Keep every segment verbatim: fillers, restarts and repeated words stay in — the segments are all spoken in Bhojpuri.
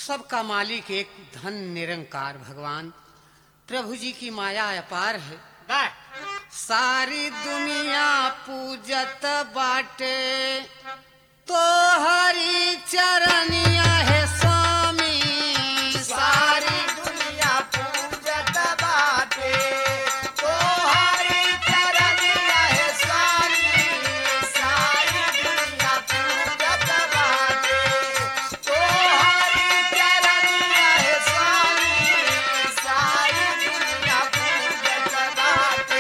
सबका मालिक एक धन निरंकार भगवान प्रभु जी की माया अपार है। सारी दुनिया पूजत बाटे तो हरी चरनिया है स्वामी। सारी दुनिया पूजत बाटे तो हरी चरनिया है स्वामी। सारी दुनिया पूजत बाटे तो हरी चरनिया है स्वामी। सारी दुनिया पूजत बाटे।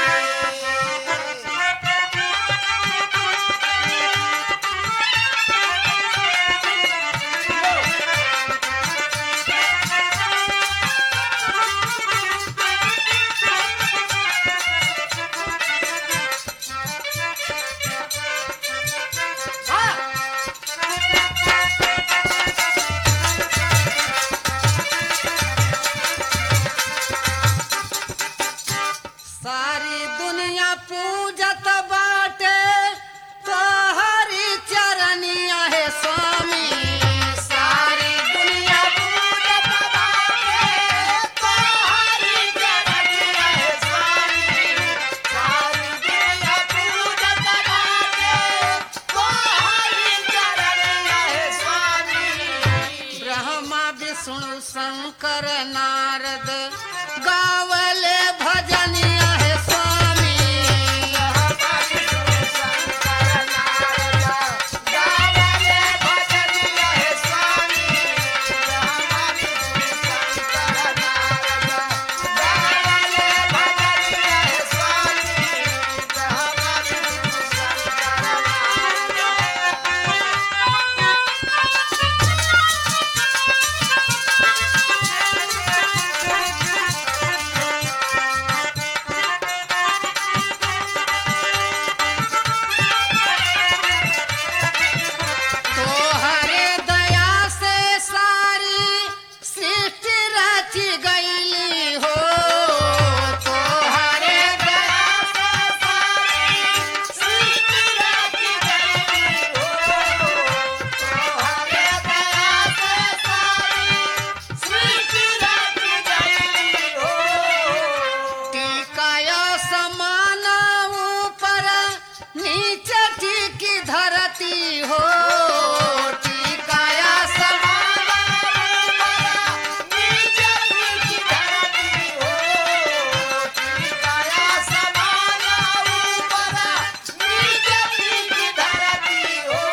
सारी दुनिया पूजत बाटे तो हरी चरनिया है स्वामी। सारी दुनिया पूजत बाटे तो हरी चरनिया है स्वामी। सारी दुनिया पूजत बाटे तो हरी चरनिया है स्वामी। ब्रह्मा विष्णु शंकर नारद गावले भजनिया है स्वामी। शंकर नारद गावले भजनिया है स्वामी। शंकर नारद गावले भजनिया है स्वामी। तोहरे दया से सारी सृष्टि रची गईली हो। तोहरे दया दया से सारी सृष्टि रची गई हो। तोहरे दया से सारी सृष्टि रची गई हो। टीकाय समान ऊपर नीचे टीकी धरती हो। टीकाय समान नीचे नीची धरती हो। टीकाया समान ऊपर नीचे नीची धरती हो।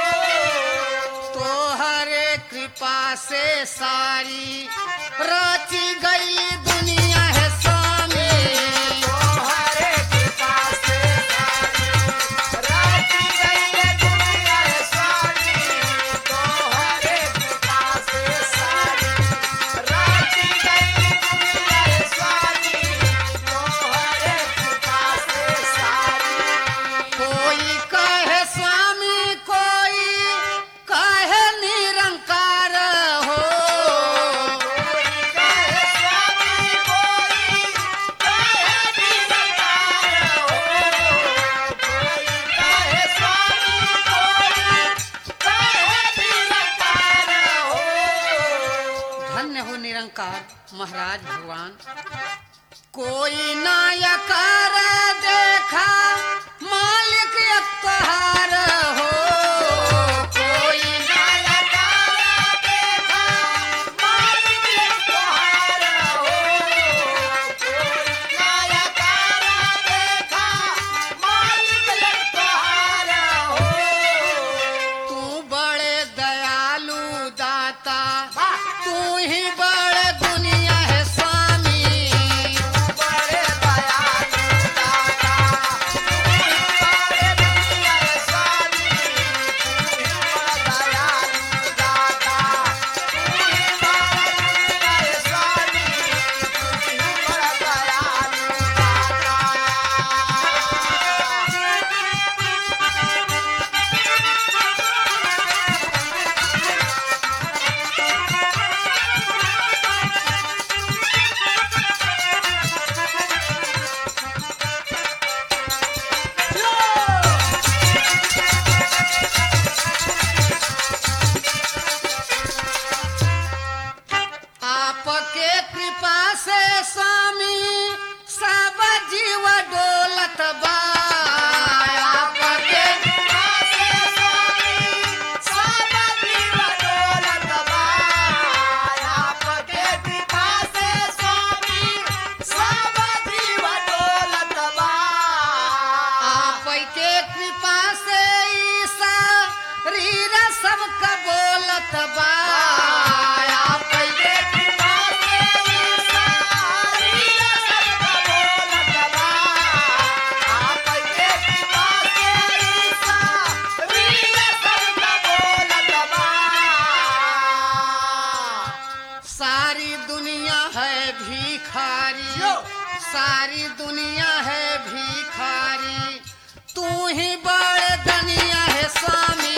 तोहरे कृपा से सारी रची गई दुनिया है स्वामी। तोहरे कृपा से सारी रची गई दुनिया है स्वामी। तोहरे कृपा से सारी रची गई दुनिया है स्वामी। तोहरे कृपा से सारी कोई कहे स्वामी कोई कहे निरंकार हो। कोई कहे स्वामी कोई कहे निरंकार हो। कोई कहे स्वामी कोई कहे निरंकार हो। धन्य हो निरंकार महाराज भगवान। कोई नायकार देखा मालिक एक तोहार हो। कोई नायकार देखा मालिक एक तोहार हो। कोई नायकार देखा मालिक एक तोहार हो। तू बड़े दयालु दाता तू ही बड़े दुनिया है स्वामी। बड़े दयालु दाता बड़े दुनिया है स्वामी। तू ही बड़ा दयालु दाता तू ही बड़ा दुनिया है स्वामी। तू ही बड़ा दयालु दाता। जीव डोलत बा आपके कृपा से स्वामी सब जीव डोलत बा। आपके कृपा से स्वामी सब जीव डोलत बा। आपके कृपा से ईसा रीर सबका बोलत बा आपके कृपा से ईसा रीर सबका बोलत बा। आपके कृपा से ईसा रीर सबका बोलत बा। सारी दुनिया है भिखारी यो। सारी दुनिया है भिखारी तू ही बड़ दुनिया है स्वामी